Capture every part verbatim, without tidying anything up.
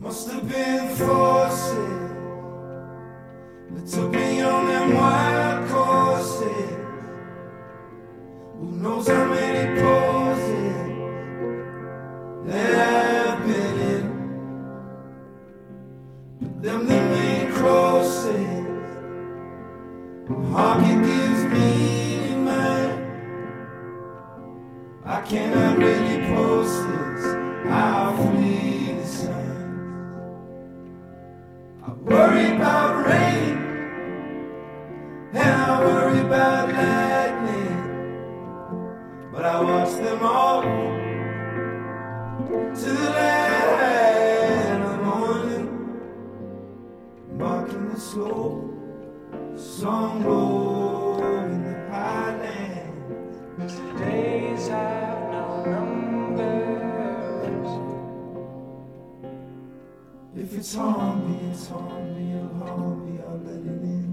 Must have been forces that took me on them wild courses. Who knows how many poses that I've been in. But them the main crosses, heart it gives me in mind. I cannot really process how fleet the sun. I worry about rain, and I worry about lightning, but I watch them all till the light of the morning, marking the slow song low in the highlands. Today's have no numbers. If it's harm me, it's harm me, it'll harm me, I'll let it in.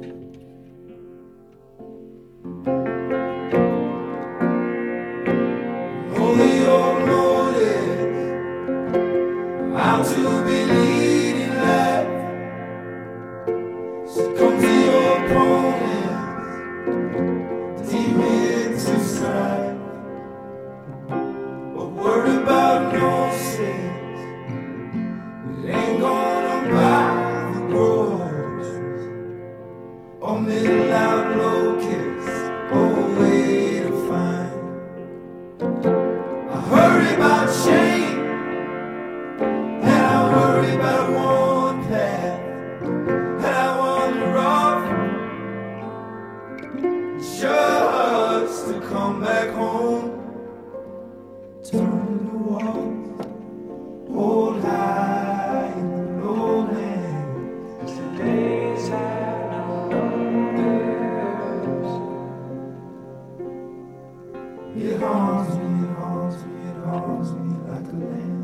Only your motive, I'm to be leading life. Succumb to your opponents, demons to strife. But word about no sense, it ain't gonna buy the groceries or middle out locusts or way to find. I worry about shame, and I worry about one path, and I wander off just to come back home. Turn the walls, hold high in the lowlands. Today's have no numbers. It haunts me, it haunts me, it haunts me like a lamb.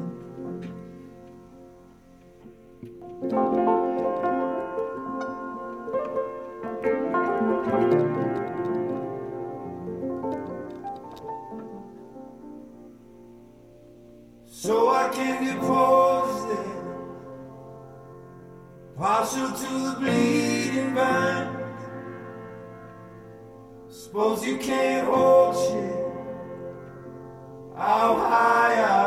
So I can depose them, partial to the bleeding vine. Suppose you can't hold shit. How high